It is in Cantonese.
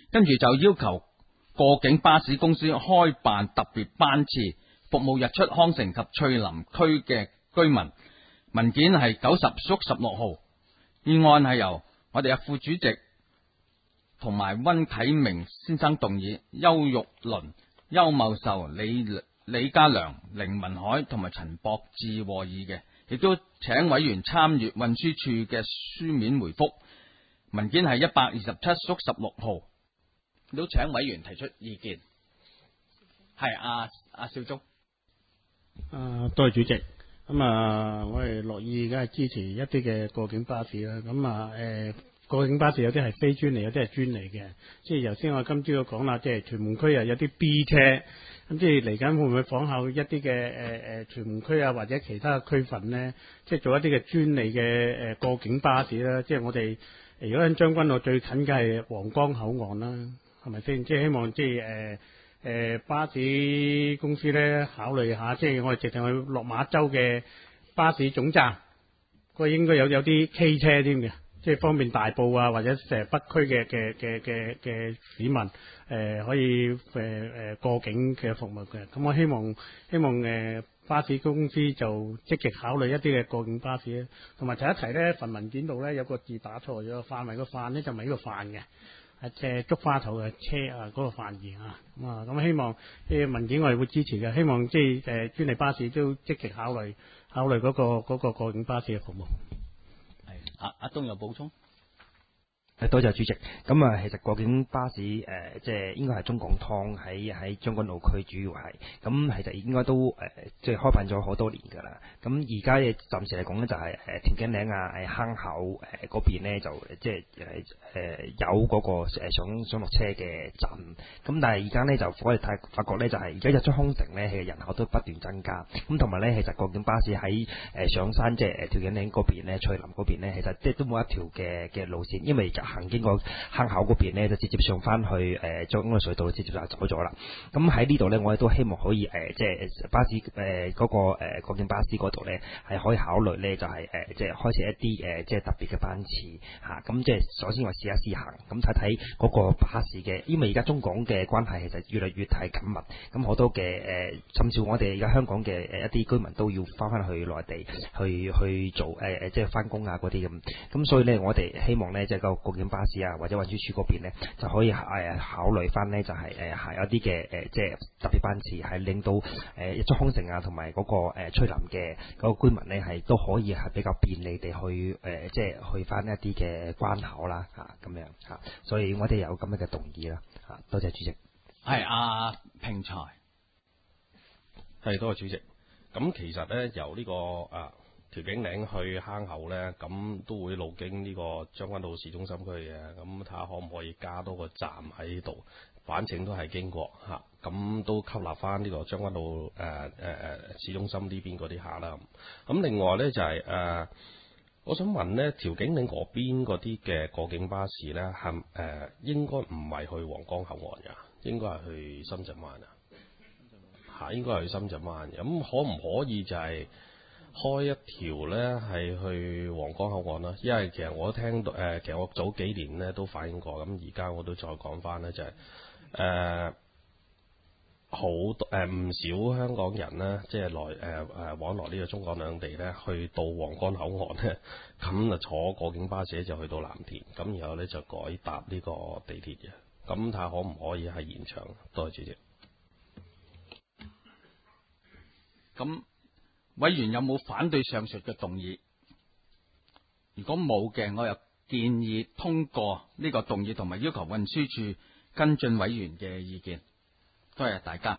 跟住就要求過境巴士公司開辦特別班次，服務日出康城及翠林區嘅居民。文件係90/16號。議案係由我哋嘅副主席同埋溫啟明先生動議，邱玉麟、邱茂壽、李家良、凌文海同埋陳博志和議嘅，亦都請委員參閱運輸處嘅書面回覆。文件係127/16號。都請委員提出意見。係阿少忠。 多謝主席。我哋樂意梗係支持一啲嘅過境巴士啦。過境巴士有啲係非專利，有啲係專利嘅。即係頭先我今朝有講啦，即係屯門區有啲 B 車，咁即係嚟緊會唔會仿效一啲嘅屯門區啊，或者其他嘅區份呢？即係做一啲嘅專利嘅過境巴士啦。即係我哋如果喺將軍澳最近嘅係皇崗口岸啦，係咪先？即係希望即係巴士公司咧考慮下，即係我哋直情去落馬洲嘅巴士總站，佢應該有啲 K 車添嘅，即係方便大埔啊或者北區嘅市民可以過境嘅服務嘅。咁我希望巴士公司就積極考慮一啲嘅過境巴士咧。同埋提一提咧，份文件度咧有個字打錯咗，範圍個範咧就唔係呢個範嘅。係竹花頭嘅車啊，嗰個範義啊，咁希望文件我哋會支持嘅，希望即係專利巴士都積極考慮嗰個過境巴士嘅服務。 係阿東有補充。 多謝主席。咁其實過境巴士即係應該係中港湯喺將軍澳區主要係，咁其實應該都即係開辦咗好多年㗎啦。咁而家暫時嚟講咧，就係田徑嶺啊、坑口嗰邊咧，就即係有嗰個上落車嘅站。咁但係而家咧就我哋發覺咧，就係而家日出康城咧，其實人口都不斷增加。咁同埋咧，其實過境巴士喺上山即係田徑嶺嗰邊咧、翠林嗰邊咧，其實即係都冇一條嘅路線，因為行經過坑口嗰邊咧，就直接上翻去將軍澳隧道，直接就走咗啦。咁喺呢度咧，我哋都希望可以即係巴士嗰個過境巴士嗰度咧，係可以考慮咧，就係即係開設一啲即係特別嘅班次嚇。咁即係首先我試一試行，咁睇睇嗰個巴士嘅，因為而家中港嘅關係其實越嚟越係緊密，咁好多嘅甚至我哋而家香港嘅一啲居民都要翻去內地去做即係翻工啊嗰啲咁。咁所以咧，我哋希望咧，即係個過境巴士啊，或者運輸署嗰邊咧，就可以考慮翻咧，就係係有啲嘅即係特別班次，係令到日出康城啊，同埋嗰個翠林嘅嗰個居民咧，係都可以係比較便利地去即係去翻一啲嘅關口啦咁樣所以我哋有咁樣嘅動議啦多謝主席。 係阿平才。 係多謝主席。咁其實咧由呢個調景嶺去坑口呢，咁都會路經呢個將軍澳市中心區嘅，咁睇下可唔可以加多個站喺度，反正都係經過咁都吸納翻呢個將軍澳市中心呢邊嗰啲客啦。咁另外呢，就係我想問呢，調景嶺嗰邊嗰啲嘅過境巴士呢，係應該唔係去皇崗口岸㗎，應該係去深圳灣應該係去深圳灣。咁可唔可以就係開一條呢係去皇崗口岸啦？因為其實我聽到其實我早幾年呢都反映過，咁而家我都再講翻呢，就係好多唔少香港人呢，即係往來呢個中港兩地呢，去到皇崗口岸呢，咁就坐過境巴士就去到藍田，咁然後呢就改搭呢個地鐵嘅。咁睇下可唔可以係延長？多謝主席。 咁委員有冇反對上述嘅動議？如果冇嘅，我又建議通過呢個動議，同埋要求運輸處跟進委員嘅意見。多謝大家。